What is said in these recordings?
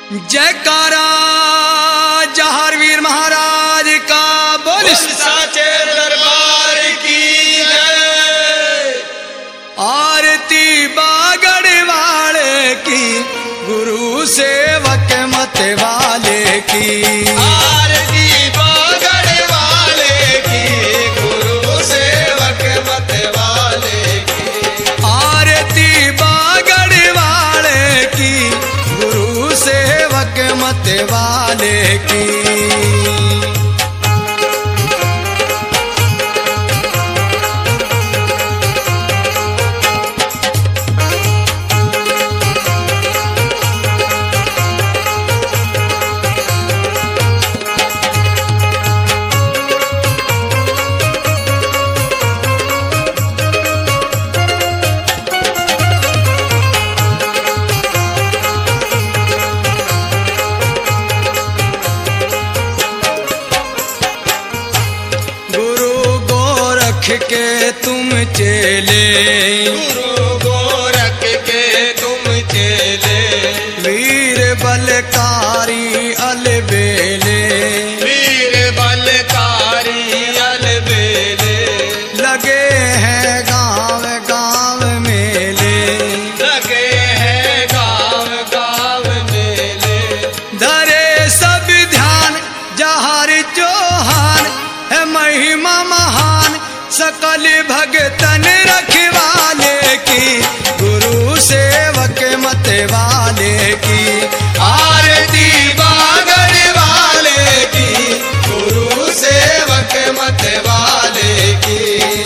जयकारा जहारवीर महाराज का बोल साचे दरबार की जय। आरती बागड़ वाले की गुरु सेवक मत वाले की आरती बागड़ वाले की गुरु सेवक मत वाले की आरती बागड़ वाले की गुरु सेवक मत वाले की के तुम चेले गुरु गोरख के तुम चेले वीर बलकारी अलबेले वीर बलकारी अलबेले लगे हैं गांव गांव मेले लगे हैं गांव गांव मेले धरे सब ध्यान जहार चौहान है महिमा महान सकल भगतन रखवाले की गुरु सेवक मत वाले की आरती बागड़ वाले की गुरु सेवक मत वाले की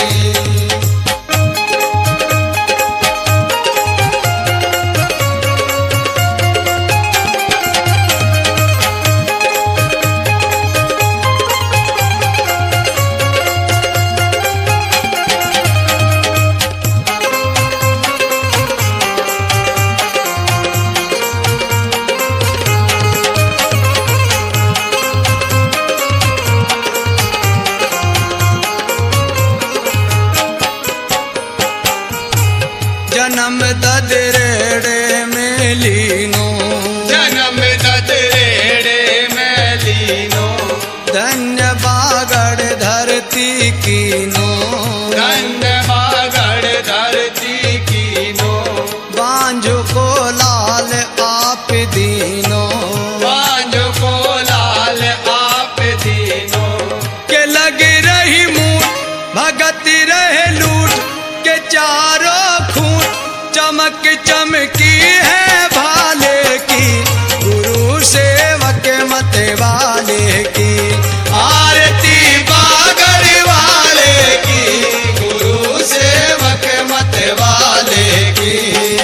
जन्म ददरेड़े में लीनो जन्म ददरेड़े में लीनो धन्य बागड़ धरती कीनो धन्य बागड़ धरती कीनो बांझो को लाल आप दीनो बांझो को लाल आप दीनो के लग रही मूठ भगत रहे लूट के चारों चमक चमकी है भाले की गुरु सेवक मत वाले की आरती बागड़ वाले की गुरु सेवक मत वाले की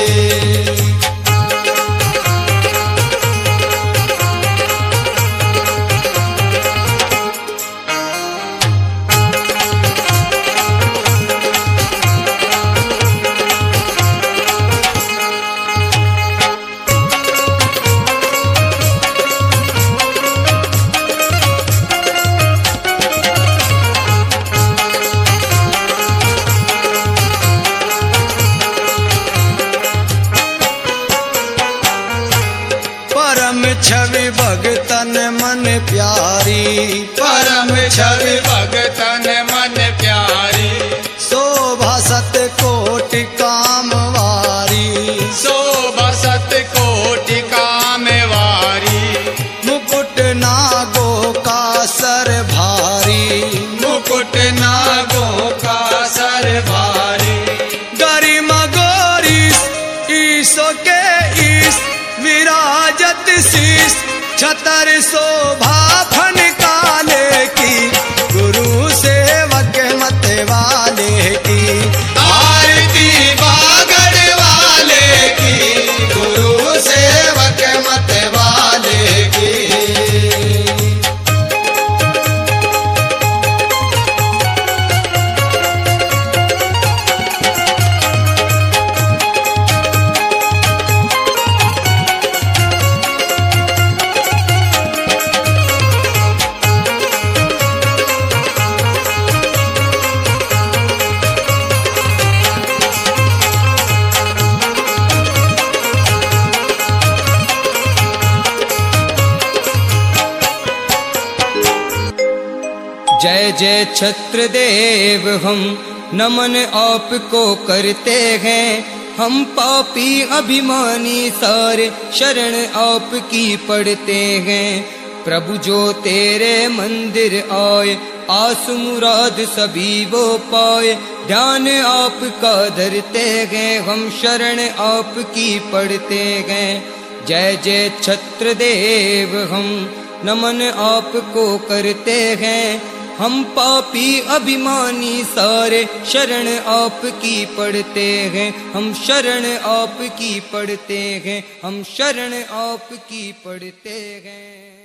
परम छवि भगतन मन प्यारी परम छवि भगतन मन प्यारी शोभा सत कोटि कामवारी शोभा सत कोटि कामवारी मुकुट नागो का सर भारी मुकुट नागों का सर भारी गरिमा गोरीस ईसो के ईस विराजत शीस छतर शोभा फन काले की गुरु सेवक मत वाले की आरती बागड़ वाले की गुरु सेवक मत वाले की जय जय छत्रदेव हम नमन आपको करते हैं। हम पापी अभिमानी सारे शरण आपकी पढ़ते हैं। प्रभु जो तेरे मंदिर आए आस मुराद सभी वो पाए। ध्यान आपका धरते हैं हम शरण आपकी पढ़ते हैं। जय जय छत्रदेव हम नमन आपको करते हैं। हम पापी अभिमानी सारे शरण आपकी पढ़ते हैं। हम शरण आपकी पढ़ते हैं। हम शरण आपकी पढ़ते हैं।